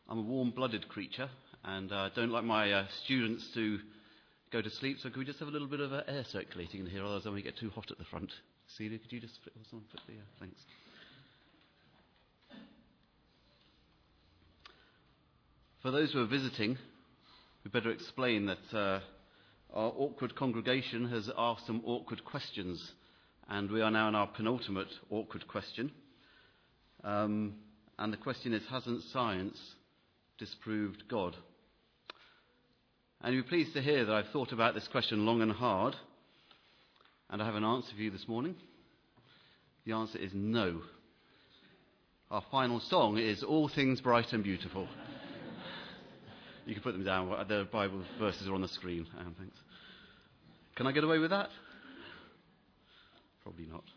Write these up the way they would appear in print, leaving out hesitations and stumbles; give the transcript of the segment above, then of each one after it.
I'm a warm-blooded creature, and I don't like my students to go to sleep, so could we just have a little bit of air circulating in here, otherwise I'm going to get too hot at the front. Celia, could you just flip the thanks. For those who are visiting, we better explain that our awkward congregation has asked some awkward questions, and we are now in our penultimate awkward question. And the question is, hasn't science disproved God? And you'll be pleased to hear that I've thought about this question long and hard, and I have an answer for you this morning. The answer is no. Our final song is All Things Bright and Beautiful. You can put them down. The Bible verses are on the screen. Thanks. Can I get away with that? Probably not.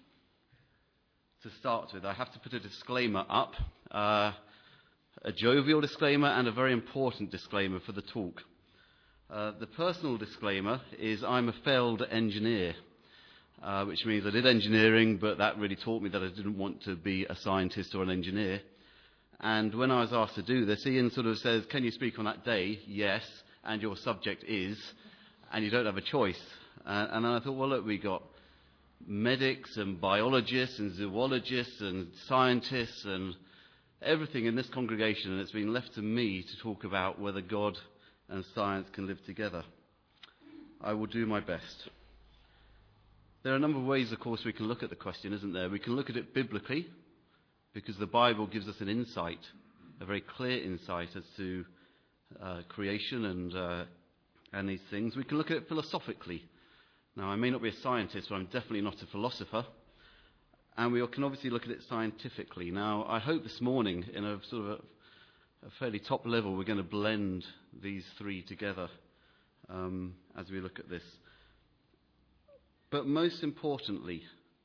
To start with, I have to put a disclaimer up, a jovial disclaimer and a very important disclaimer for the talk. The personal disclaimer is I'm a failed engineer, which means I did engineering, but that really taught me that I didn't want to be a scientist or an engineer. And when I was asked to do this, Ian sort of says, can you speak on that day? Yes, and your subject is, and you don't have a choice. And then I thought, well, look, we got medics and biologists and zoologists and scientists and everything in this congregation, and it's been left to me to talk about whether God and science can live together. I will do my best. There are a number of ways, of course, we can look at the question, isn't there? We can look at it biblically, because the Bible gives us an insight, a very clear insight as to creation and these things. We can look at it philosophically. Now, I may not be a scientist, but I'm definitely not a philosopher. And we can obviously look at it scientifically. Now, I hope this morning, in a sort of a fairly top level, we're going to blend these three together as we look at this. But most importantly,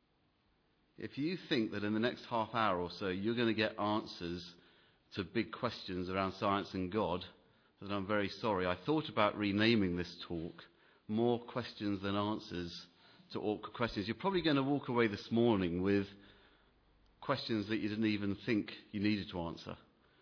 if you think that in the next half hour or so you're going to get answers to big questions around science and God, then I'm very sorry. I thought about renaming this talk More Questions Than Answers to Awkward Questions. You're probably going to walk away this morning with questions that you didn't even think you needed to answer.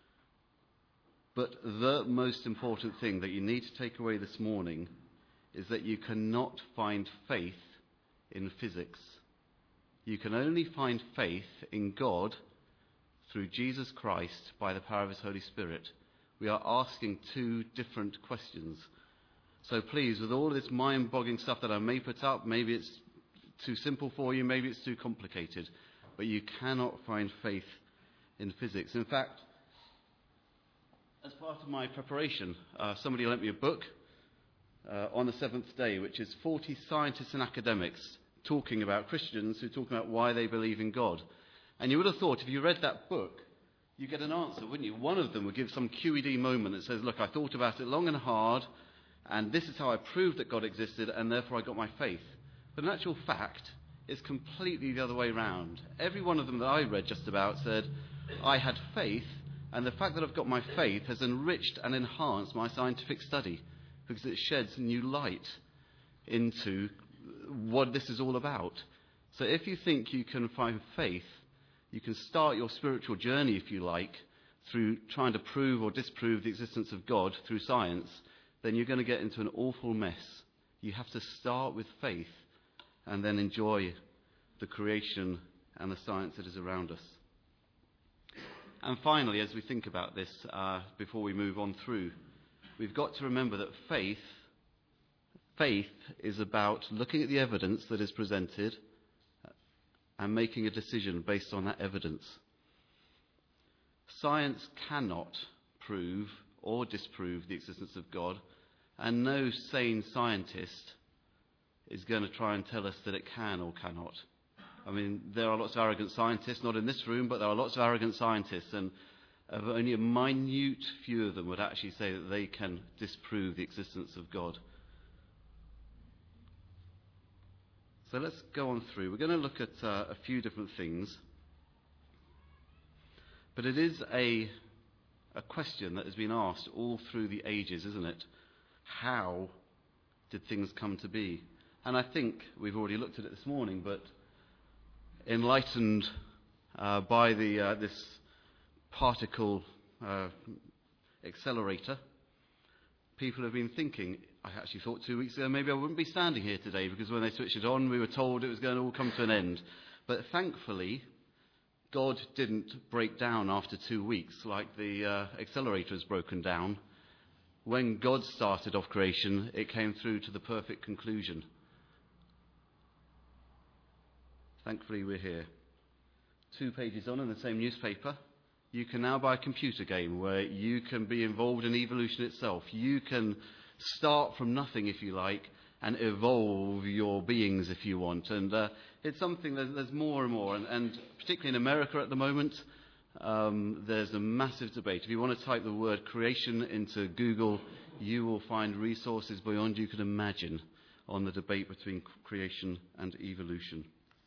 But the most important thing that you need to take away this morning is that you cannot find faith in physics. You can only find faith in God through Jesus Christ by the power of His Holy Spirit. We are asking two different questions. So please, with all this mind-boggling stuff that I may put up, maybe it's too simple for you, maybe it's too complicated, but you cannot find faith in physics. In fact, as part of my preparation, somebody lent me a book on the seventh day, which is 40 scientists and academics talking about Christians who are talking about why they believe in God. And you would have thought if you read that book, you get an answer, wouldn't you? One of them would give some QED moment that says, look, I thought about it long and hard, and this is how I proved that God existed, and therefore I got my faith. But in actual fact, it's completely the other way around. Every one of them that I read just about said, I had faith, and the fact that I've got my faith has enriched and enhanced my scientific study, because it sheds new light into what this is all about. So if you think you can find faith, you can start your spiritual journey, if you like, through trying to prove or disprove the existence of God through science, then you're going to get into an awful mess. You have to start with faith and then enjoy the creation and the science that is around us. And finally, as we think about this, before we move on through, we've got to remember that faith is about looking at the evidence that is presented and making a decision based on that evidence. Science cannot prove or disprove the existence of God, and no sane scientist is going to try and tell us that it can or cannot. I mean, there are lots of arrogant scientists, not in this room, but there are lots of arrogant scientists, and only a minute few of them would actually say that they can disprove the existence of God. So let's go on through. We're going to look at a few different things. But it is a question that has been asked all through the ages, isn't it? How did things come to be? And I think we've already looked at it this morning, but enlightened by this particle accelerator. People have been thinking, I actually thought 2 weeks ago maybe I wouldn't be standing here today, because when they switched it on we were told it was going to all come to an end. But thankfully, God didn't break down after 2 weeks like the accelerator has broken down. When God started off creation, it came through to the perfect conclusion. Thankfully, we're here. 2 pages on in the same newspaper, you can now buy a computer game where you can be involved in evolution itself. You can start from nothing, if you like, and evolve your beings if you want. And it's something there's more and more. And particularly in America at the moment, there's a massive debate. If you want to type the word creation into Google, you will find resources beyond you could imagine on the debate between creation and evolution.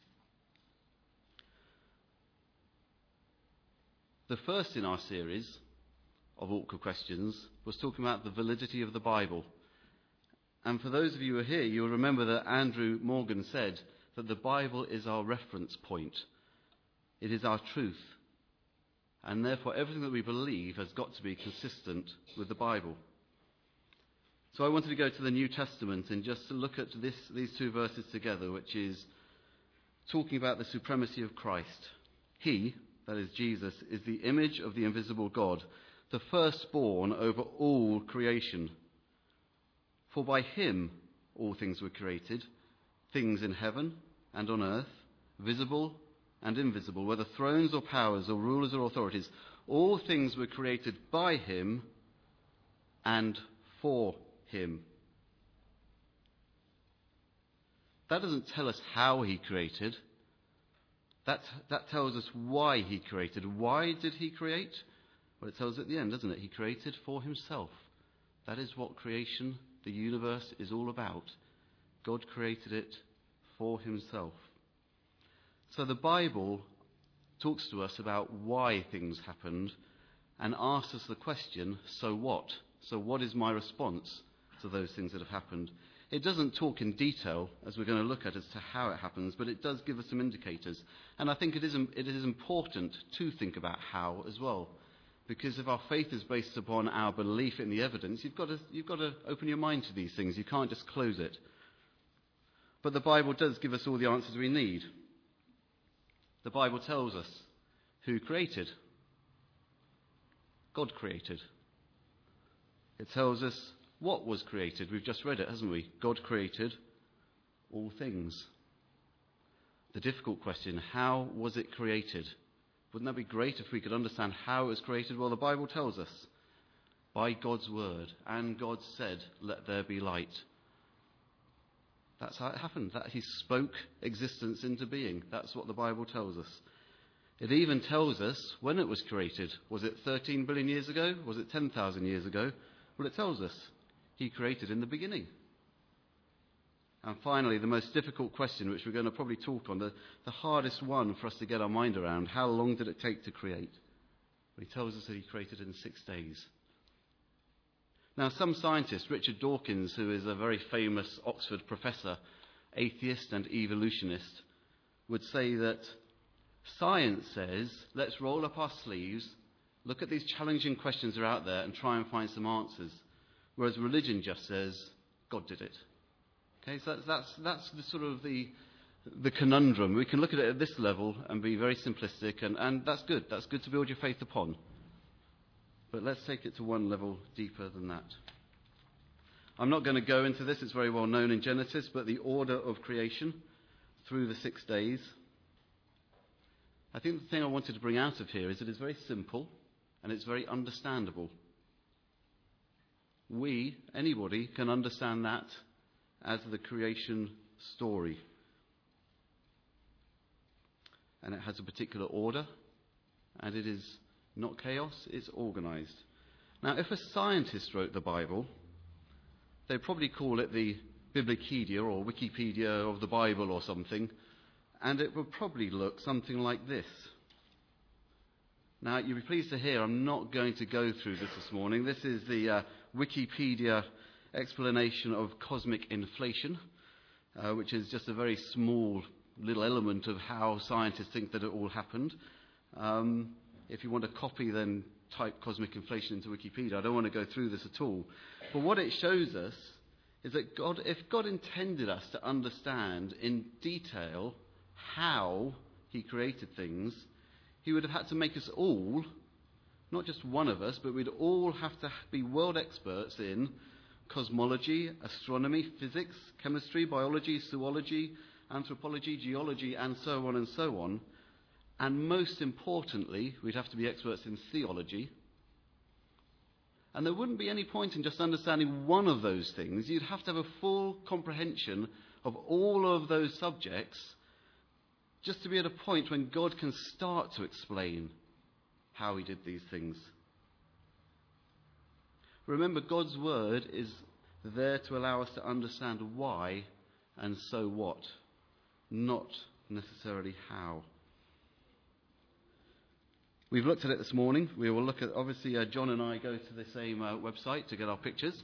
The first in our series of awkward questions was talking about the validity of the Bible. And for those of you who are here, you'll remember that Andrew Morgan said that the Bible is our reference point. It is our truth. And therefore, everything that we believe has got to be consistent with the Bible. So I wanted to go to the New Testament and just to look at these 2 verses together, which is talking about the supremacy of Christ. He, that is Jesus, is the image of the invisible God, the firstborn over all creation. For by him all things were created, things in heaven and on earth, visible and invisible, whether thrones or powers or rulers or authorities. All things were created by him and for him. That doesn't tell us how he created. That tells us why he created. Why did he create? Well, it tells us at the end, doesn't it? He created for himself. That is what creation, the universe, is all about. God created it for himself. So the Bible talks to us about why things happened and asks us the question, so what? So what is my response to those things that have happened? It doesn't talk in detail, as we're going to look at, as to how it happens, but it does give us some indicators. And I think it is important to think about how as well. Because if our faith is based upon our belief in the evidence, you've got to open your mind to these things. You can't just close it. But the Bible does give us all the answers we need. The Bible tells us who created. God created. It tells us what was created. We've just read it, hasn't we? God created all things. The difficult question, how was it created? Wouldn't that be great if we could understand how it was created? Well, the Bible tells us by God's word. And God said, let there be light. That's how it happened. That he spoke existence into being. That's what the Bible tells us. It even tells us when it was created. Was it 13 billion years ago? Was it 10,000 years ago? Well, it tells us he created in the beginning. And finally, the most difficult question, which we're going to probably talk on, the hardest one for us to get our mind around, how long did it take to create? Well, he tells us that he created in 6 days. Now, some scientists, Richard Dawkins, who is a very famous Oxford professor, atheist and evolutionist, would say that science says, let's roll up our sleeves, look at these challenging questions that are out there and try and find some answers. Whereas religion just says, God did it. Okay, so that's the sort of the conundrum. We can look at it at this level and be very simplistic, and that's good. That's good to build your faith upon. But let's take it to one level deeper than that. I'm not going to go into this. It's very well known in Genesis, but the order of creation through the 6 days. I think the thing I wanted to bring out of here is that it's very simple and it's very understandable. Anybody can understand that as the creation story. And it has a particular order, and it is not chaos, it's organized. Now, if a scientist wrote the Bible, they'd probably call it the Biblipedia or Wikipedia of the Bible or something, and it would probably look something like this. Now, you'll be pleased to hear I'm not going to go through this morning. This is the Wikipedia explanation of cosmic inflation, which is just a very small little element of how scientists think that it all happened. If you want a copy, then type cosmic inflation into Wikipedia. I don't want to go through this at all. But what it shows us is that if God intended us to understand in detail how he created things, he would have had to make us all, not just one of us, but we'd all have to be world experts in cosmology, astronomy, physics, chemistry, biology, zoology, anthropology, geology, and so on and so on. And most importantly, we'd have to be experts in theology. And there wouldn't be any point in just understanding one of those things. You'd have to have a full comprehension of all of those subjects just to be at a point when God can start to explain how he did these things. Remember, God's word is there to allow us to understand why and so what, not necessarily how. We've looked at it this morning. We will look at, obviously, John and I go to the same website to get our pictures.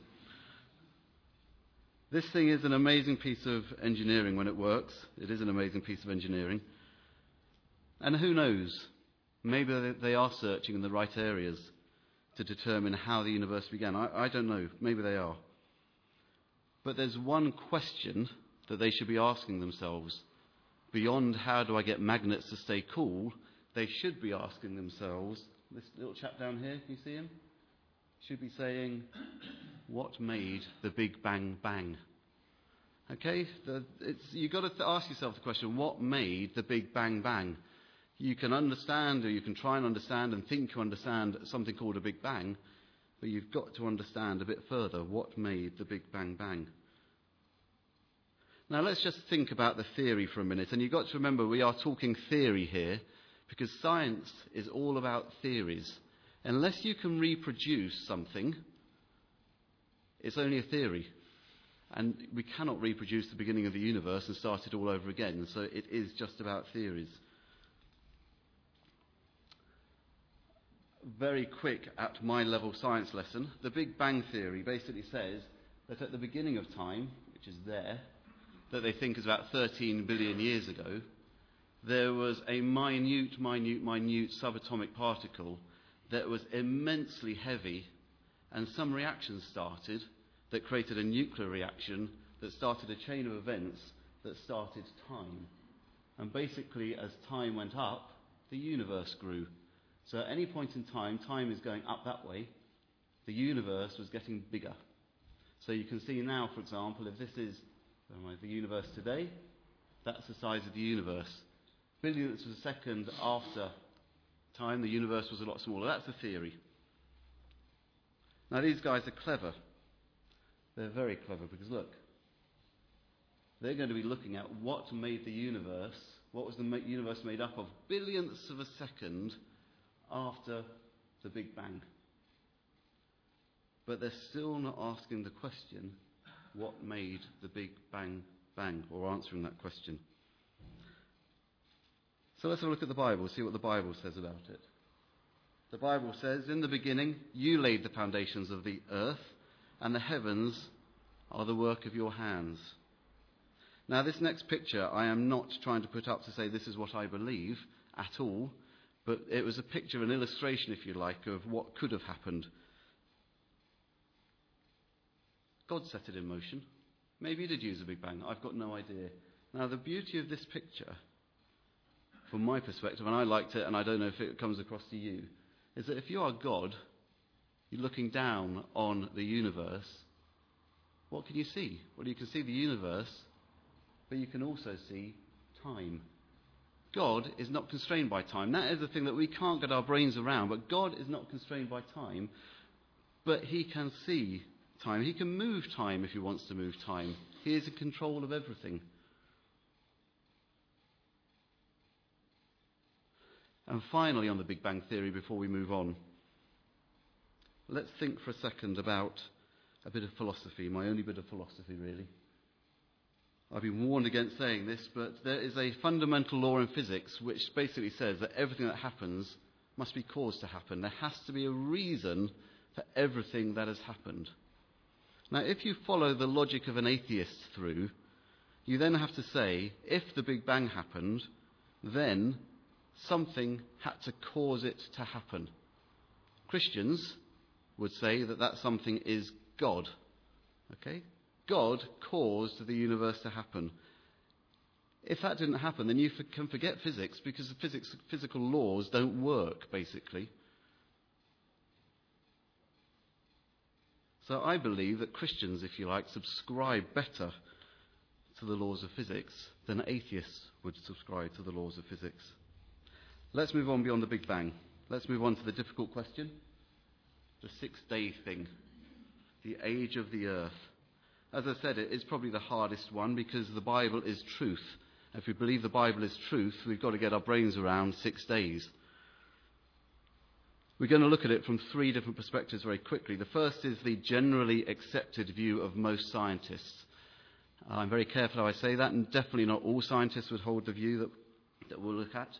This thing is an amazing piece of engineering when it works. It is an amazing piece of engineering. And who knows, maybe they are searching in the right areas to determine how the universe began. I don't know. Maybe they are. But there's one question that they should be asking themselves. Beyond how do I get magnets to stay cool, they should be asking themselves, this little chap down here, can you see him? Should be saying, what made the Big Bang bang? Okay? You've got to ask yourself the question, what made the Big Bang bang? You can understand, or you can try and understand and think you understand something called a Big Bang, but you've got to understand a bit further what made the Big Bang bang. Now let's just think about the theory for a minute, and you've got to remember we are talking theory here, because science is all about theories. Unless you can reproduce something, it's only a theory. And we cannot reproduce the beginning of the universe and start it all over again, so it is just about theories. Very quick at my level science lesson, the Big Bang Theory basically says that at the beginning of time, which is there, that they think is about 13 billion years ago, there was a minute subatomic particle that was immensely heavy, and some reactions started that created a nuclear reaction that started a chain of events that started time. And basically, as time went up, the universe grew. So at any point in time, time is going up that way. The universe was getting bigger. So you can see now, for example, if this is the universe today, that's the size of the universe. Billionths of a second after time, the universe was a lot smaller. That's the theory. Now these guys are clever. They're very clever because look, they're going to be looking at what made the universe, what was the universe made up of billionths of a second after the Big Bang. But they're still not asking the question, what made the Big Bang bang, or answering that question. So let's have a look at the Bible, see what the Bible says about it. The Bible says, in the beginning, you laid the foundations of the earth, and the heavens are the work of your hands. Now, this next picture I am not trying to put up to say this is what I believe at all, but it was a picture, an illustration, if you like, of what could have happened. God set it in motion. Maybe he did use a Big Bang. I've got no idea. Now, the beauty of this picture, from my perspective, and I liked it, and I don't know if it comes across to you, is that if you are God, you're looking down on the universe, what can you see? Well, you can see the universe, but you can also see time. God is not constrained by time. That is the thing that we can't get our brains around, but God is not constrained by time, but he can see time. He can move time if he wants to move time. He is in control of everything. And finally, on the Big Bang Theory, before we move on, let's think for a second about a bit of philosophy, my only bit of philosophy, really. I've been warned against saying this, but there is a fundamental law in physics which basically says that everything that happens must be caused to happen. There has to be a reason for everything that has happened. Now, if you follow the logic of an atheist through, you then have to say, if the Big Bang happened, then something had to cause it to happen. Christians would say that something is God. Okay? God caused the universe to happen. If that didn't happen, then you can forget physics, because the physical laws don't work, basically. So I believe that Christians, if you like, subscribe better to the laws of physics than atheists would subscribe to the laws of physics. Let's move on beyond the Big Bang. Let's move on to the difficult question. The 6-day thing. The age of the earth. As I said, it is probably the hardest one because the Bible is truth. If we believe the Bible is truth, we've got to get our brains around 6 days. We're going to look at it from 3 different perspectives very quickly. The first is the generally accepted view of most scientists. I'm very careful how I say that, and definitely not all scientists would hold the view that we'll look at.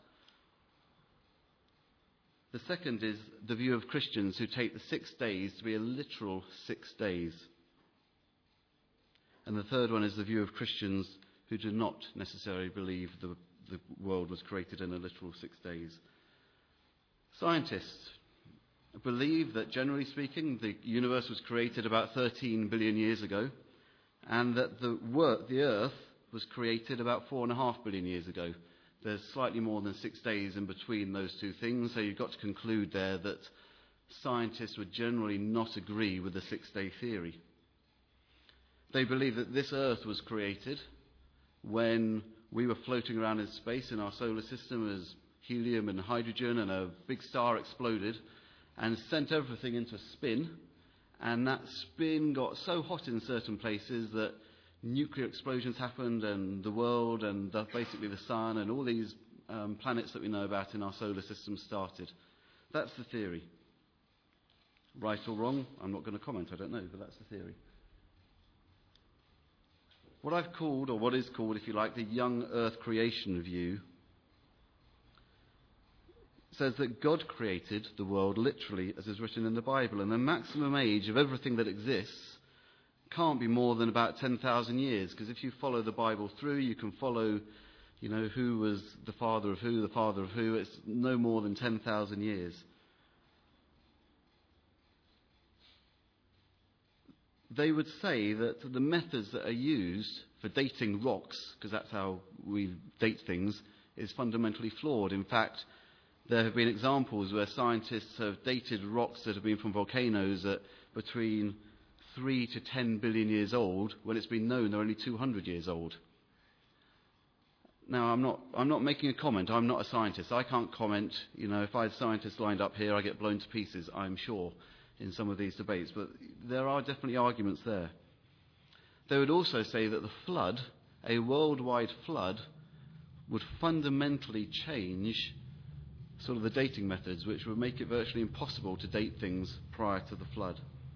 The second is the view of Christians who take the 6 days to be a literal 6 days. And the third one is the view of Christians who do not necessarily believe the world was created in a literal 6 days. Scientists believe that, generally speaking, the universe was created about 13 billion years ago, and that the Earth was created about 4.5 billion years ago. There's slightly more than 6 days in between those two things, so you've got to conclude there that scientists would generally not agree with the 6-day theory. They believe that this Earth was created when we were floating around in space in our solar system as helium and hydrogen, and a big star exploded and sent everything into spin, and that spin got so hot in certain places that nuclear explosions happened, and the world and basically the sun and all these planets that we know about in our solar system started. That's the theory. Right or wrong, I'm not going to comment, I don't know, but that's the theory. What I've called, or what is called, if you like, the young earth creation view, says that God created the world literally as is written in the Bible, and the maximum age of everything that exists can't be more than about 10,000 years, because if you follow the Bible through, you can follow, who was the father of who, it's no more than 10,000 years. They would say that the methods that are used for dating rocks, because that's how we date things, is fundamentally flawed. In fact, there have been examples where scientists have dated rocks that have been from volcanoes at between 3 to 10 billion years old, when it's been known they're only 200 years old. Now, I'm not making a comment. I'm not a scientist. I can't comment. If I had scientists lined up here, I'd get blown to pieces, I'm sure, in some of these debates. But there are definitely arguments there. They would also say that the flood, a worldwide flood, would fundamentally change sort of the dating methods, which would make it virtually impossible to date things prior to the flood.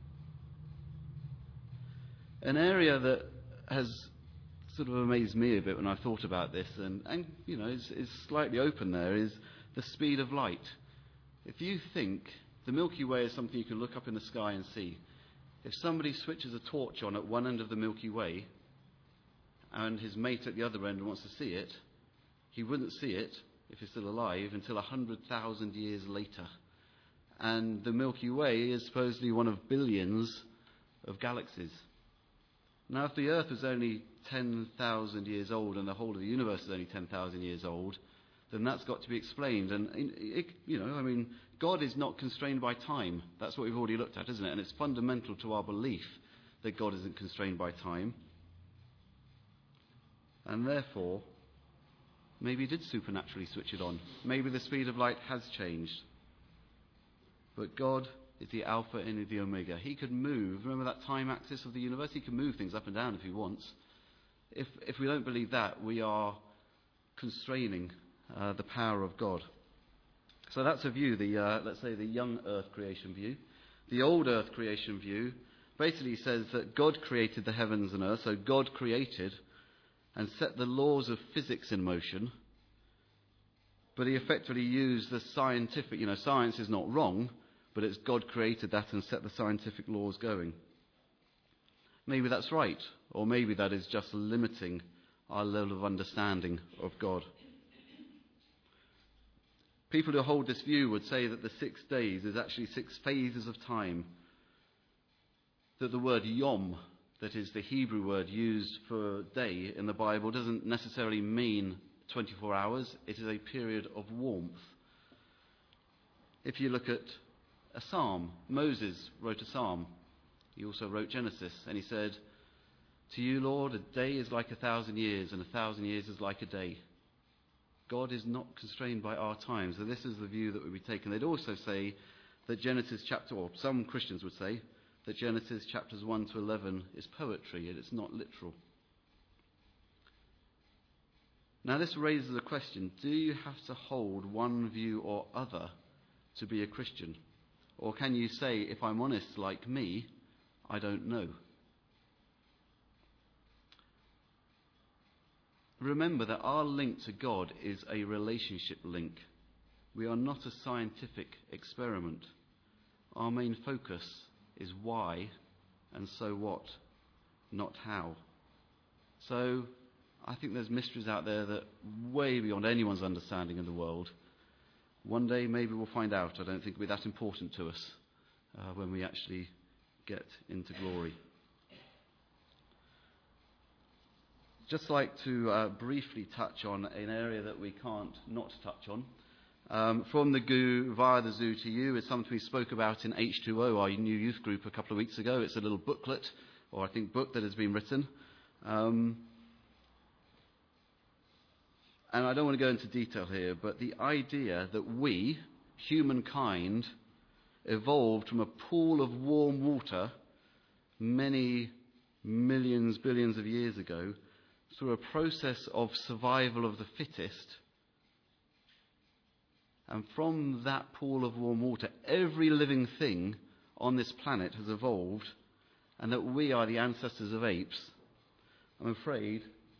An area that has sort of amazed me a bit when I thought about this, and is slightly open there, is the speed of light. If you think the Milky Way is something you can look up in the sky and see, if somebody switches a torch on at one end of the Milky Way and his mate at the other end wants to see it, he wouldn't see it, if he's still alive, until 100,000 years later. And the Milky Way is supposedly one of billions of galaxies. Now, if the Earth was only 10,000 years old and the whole of the universe is only 10,000 years old, then that's got to be explained. And, God is not constrained by time. That's what we've already looked at, isn't it? And it's fundamental to our belief that God isn't constrained by time. And therefore, maybe he did supernaturally switch it on. Maybe the speed of light has changed. But God is the Alpha and the Omega. He could move. Remember that time axis of the universe? He can move things up and down if he wants. If we don't believe that, we are constraining the power of God. So that's a view, let's say the young earth creation view. The old earth creation view basically says that God created the heavens and earth, so God created and set the laws of physics in motion, but he effectively used the scientific, science is not wrong, but it's God created that and set the scientific laws going. Maybe that's right, or maybe that is just limiting our level of understanding of God. People who hold this view would say that the 6 days is actually 6 phases of time. That the word yom, that is the Hebrew word used for day in the Bible, doesn't necessarily mean 24 hours. It is a period of warmth. If you look at a psalm, Moses wrote a psalm. He also wrote Genesis, and he said, "To you, Lord, a day is like 1,000 years, and 1,000 years is like a day." God is not constrained by our time. So this is the view that would be taken. They'd also say that Genesis chapter, or some Christians would say, that Genesis chapters 1 to 11 is poetry, and it's not literal. Now this raises a question: do you have to hold one view or other to be a Christian? Or can you say, if I'm honest like me, I don't know? Remember that our link to God is a relationship link. We are not a scientific experiment. Our main focus is why and so what, not how. So I think there's mysteries out there that way beyond anyone's understanding in the world. One day maybe we'll find out. I don't think it'll be that important to us when we actually get into glory. Just like to briefly touch on an area that we can't not touch on. From the GU via the Zoo to You is something we spoke about in H2O, our new youth group, a couple of weeks ago. It's a little booklet, or I think book, that has been written. And I don't want to go into detail here, but the idea that we, humankind, evolved from a pool of warm water many millions, billions of years ago, through a process of survival of the fittest. And from that pool of warm water, every living thing on this planet has evolved, and that we are the ancestors of apes, I'm afraid,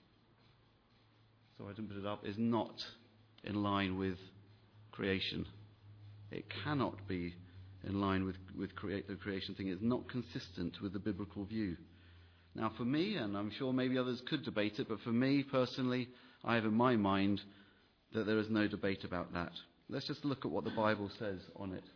so I didn't put it up, is not in line with creation. It cannot be in line with the creation thing. It's not consistent with the biblical view. Now for me, and I'm sure maybe others could debate it, but for me personally, I have in my mind that there is no debate about that. Let's just look at what the Bible says on it.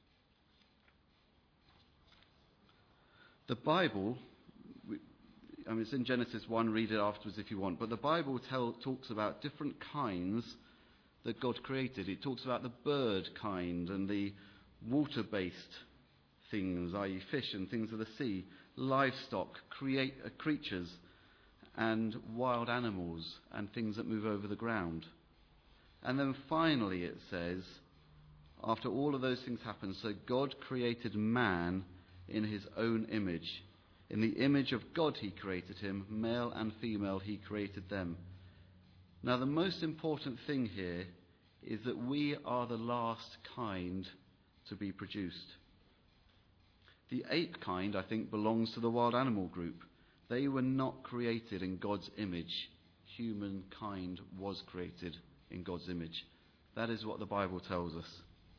The Bible, it's in Genesis 1, read it afterwards if you want, but the Bible talks about different kinds that God created. It talks about the bird kind and the water-based things, i.e. fish and things of the sea, livestock, creatures, and wild animals, and things that move over the ground. And then finally it says, after all of those things happen, so God created man in his own image. In the image of God he created him, male and female he created them. Now the most important thing here is that we are the last kind to be produced. The ape kind, I think, belongs to the wild animal group. They were not created in God's image. Humankind was created in God's image. That is what the Bible tells us.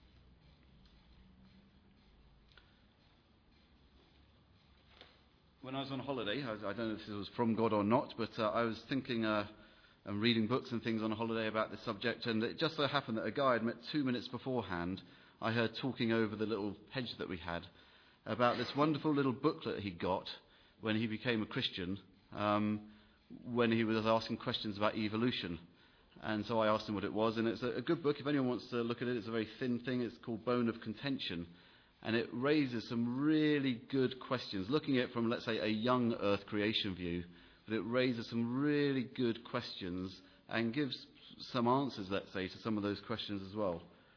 When I was on holiday, I don't know if this was from God or not, but I was thinking and reading books and things on holiday about this subject, and it just so happened that a guy I'd met 2 minutes beforehand, I heard talking over the little hedge that we had about this wonderful little booklet he got when he became a Christian, when he was asking questions about evolution. And so I asked him what it was, and it's a good book. If anyone wants to look at it, it's a very thin thing. It's called Bone of Contention. And it raises some really good questions, looking at it from, let's say, a young Earth creation view. But it raises some really good questions and gives some answers, let's say, to some of those questions as well.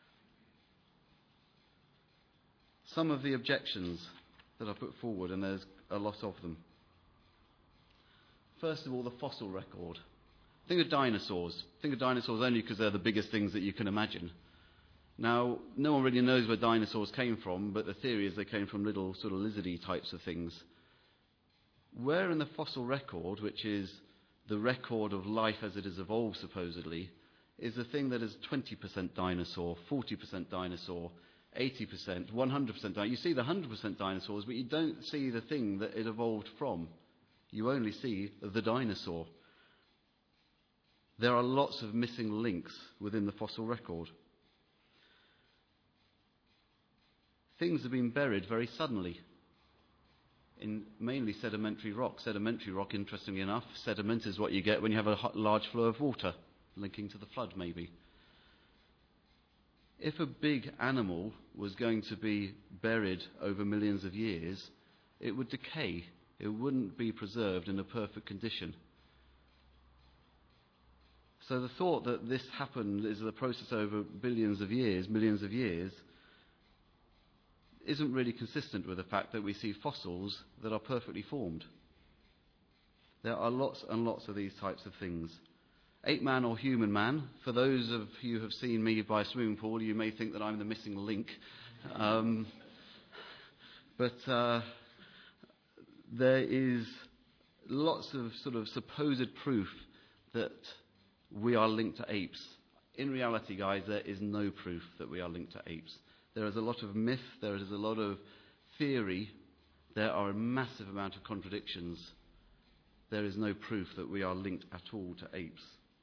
Some of the objections that I put forward, and there's a lot of them. First of all, the fossil record. Think of dinosaurs. Think of dinosaurs only because they're the biggest things that you can imagine. Now, no one really knows where dinosaurs came from, but the theory is they came from little sort of lizardy types of things. Where in the fossil record, which is the record of life as it has evolved supposedly, is the thing that is 20% dinosaur, 40% dinosaur, 80%, 100% dinosaur. You see the 100% dinosaurs, but you don't see the thing that it evolved from. You only see the dinosaur. There are lots of missing links within the fossil record. things have been buried very suddenly in mainly sedimentary rock. Sedimentary rock, interestingly enough, sediment is what you get when you have a large flow of water linking to the flood, maybe. If a big animal was going to be buried over millions of years, it would decay. It wouldn't be preserved in a perfect condition. So the thought that this happened is a process over billions of years, millions of years, isn't really consistent with the fact that we see fossils that are perfectly formed. There are lots and lots of these types of things. Ape man or human man, for those of you who have seen me by a swimming pool, you may think that I'm the missing link. But there is lots of sort of supposed proof that we are linked to apes. In reality, guys, there is no proof that we are linked to apes. There is a lot of myth, there is a lot of theory, there are a massive amount of contradictions. There is no proof that we are linked at all to apes.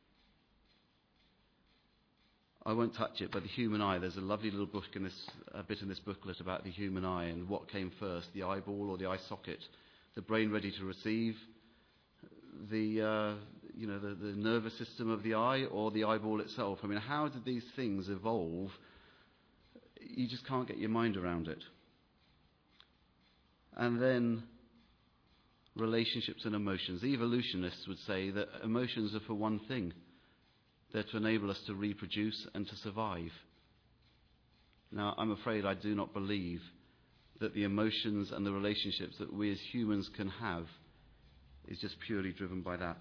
I won't touch it, but the human eye, there's a lovely little book in this, a bit in this booklet about the human eye and what came first, the eyeball or the eye socket, the brain ready to receive, the nervous system of the eye or the eyeball itself. I mean, how did these things evolve? You just can't get your mind around it. And then relationships and emotions. Evolutionists would say that emotions are for one thing. They're to enable us to reproduce and to survive. Now, I'm afraid I do not believe that the emotions and the relationships that we as humans can have is just purely driven by that.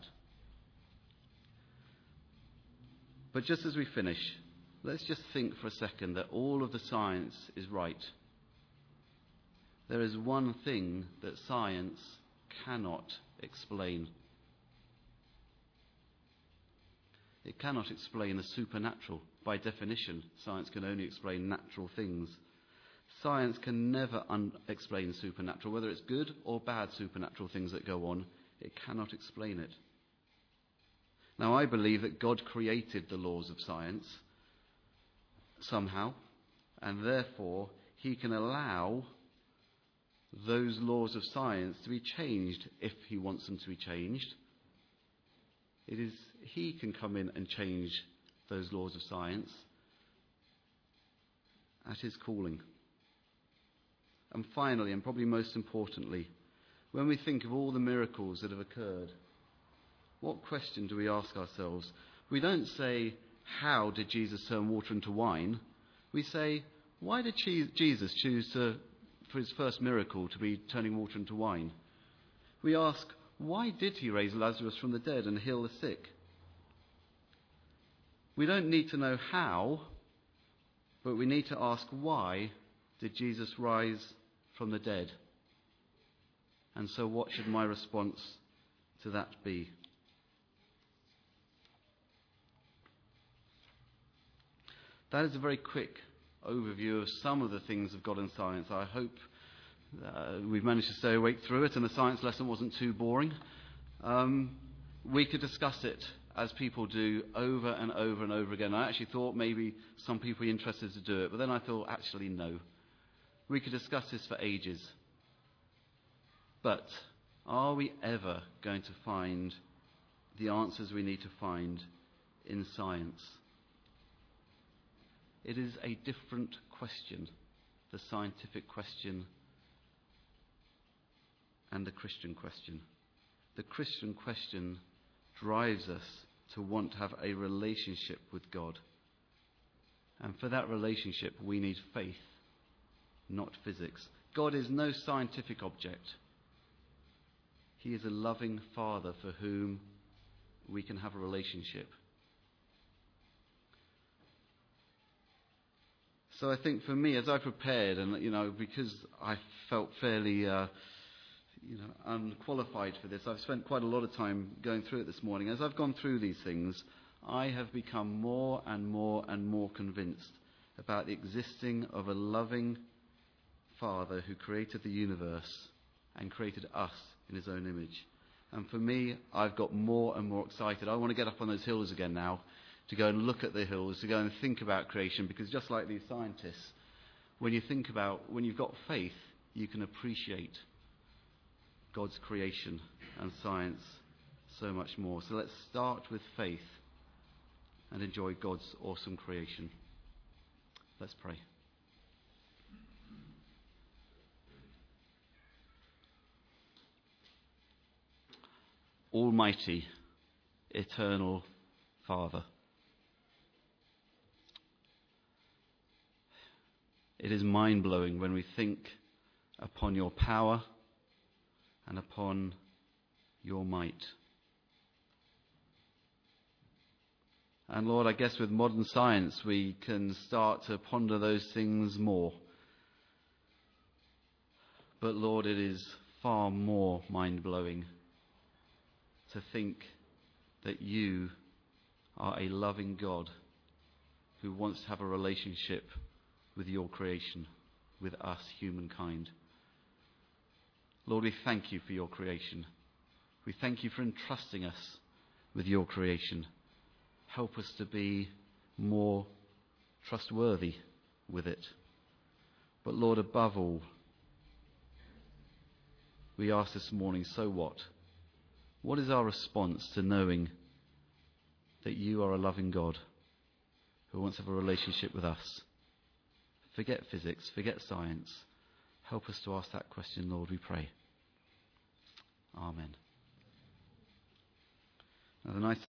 But just as we finish, let's just think for a second that all of the science is right. There is one thing that science cannot explain. It cannot explain the supernatural. By definition, science can only explain natural things. Science can never explain the supernatural, whether it's good or bad supernatural things that go on. It cannot explain it. Now, I believe that God created the laws of science somehow, and therefore he can allow those laws of science to be changed if he wants them to be changed. It is he can come in and change those laws of science at his calling. And finally, and probably most importantly, when we think of all the miracles that have occurred, what question do we ask ourselves? We don't say, how did Jesus turn water into wine? We say, why did Jesus choose for his first miracle to be turning water into wine? We ask, why did he raise Lazarus from the dead and heal the sick? We don't need to know how, but we need to ask, why did Jesus rise from the dead? And so what should my response to that be? That is a very quick overview of some of the things of God and science. I hope we've managed to stay awake through it and the science lesson wasn't too boring. We could discuss it, as people do, over and over and over again. I actually thought maybe some people would be interested to do it, but then I thought, actually, no. We could discuss this for ages. But are we ever going to find the answers we need to find in science? It is a different question, the scientific question and the Christian question. The Christian question drives us to want to have a relationship with God. And for that relationship, we need faith, not physics. God is no scientific object. He is a loving Father for whom we can have a relationship. So I think for me, as I prepared, and because I felt fairly unqualified for this, I've spent quite a lot of time going through it this morning. As I've gone through these things, I have become more and more and more convinced about the existing of a loving Father who created the universe and created us in his own image. And for me, I've got more and more excited. I want to get up on those hills again now, to go and look at the hills, to go and think about creation, because just like these scientists, when you think about, when you've got faith, you can appreciate God's creation and science so much more. So let's start with faith and enjoy God's awesome creation. Let's pray. Almighty, eternal Father, it is mind-blowing when we think upon your power and upon your might. And Lord, I guess with modern science we can start to ponder those things more. But Lord, it is far more mind-blowing to think that you are a loving God who wants to have a relationship with your creation, with us, humankind. Lord, we thank you for your creation. We thank you for entrusting us with your creation. Help us to be more trustworthy with it. But Lord, above all, we ask this morning, so what? What is our response to knowing that you are a loving God who wants to have a relationship with us? Forget physics, forget science. Help us to ask that question, Lord, we pray. Amen. Now, the nice